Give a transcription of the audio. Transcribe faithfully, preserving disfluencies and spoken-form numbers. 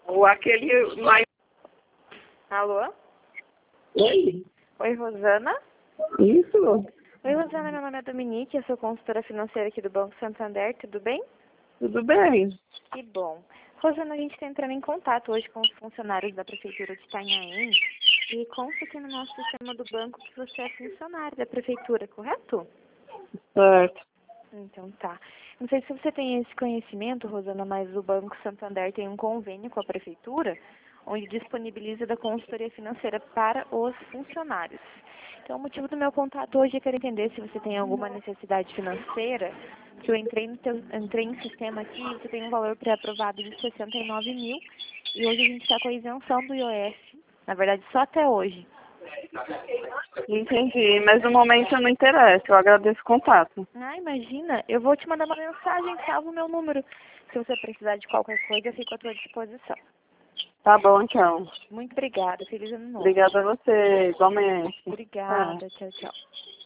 Ou aquele mais... Alô? Oi? Oi, Rosana? Isso? Oi, Rosana, meu nome é Dominique, eu sou consultora financeira aqui do Banco Santander, tudo bem? Tudo bem? Que bom. Rosana, a gente está entrando em contato hoje com os funcionários da Prefeitura de Itanhaém e consta aqui no nosso sistema do banco que você é funcionário da Prefeitura, correto? Certo. Então tá. Não sei se você tem esse conhecimento, Rosana, mas o Banco Santander tem um convênio com a Prefeitura, onde disponibiliza da consultoria financeira para os funcionários. Então, o motivo do meu contato hoje é querer entender se você tem alguma necessidade financeira, que eu entrei no teu, entrei em sistema aqui e você tem um valor pré-aprovado de sessenta e nove mil, e hoje a gente está com a isenção do I O F, na verdade só até hoje. Entendi, mas no momento eu não interessa, eu agradeço o contato. Ah, imagina, eu vou te mandar uma mensagem, salva o meu número. Se você precisar de qualquer coisa, eu fico à tua disposição. Tá bom, então. Muito obrigada, feliz ano novo. Obrigada a você, igualmente. Obrigada, É. tchau, tchau.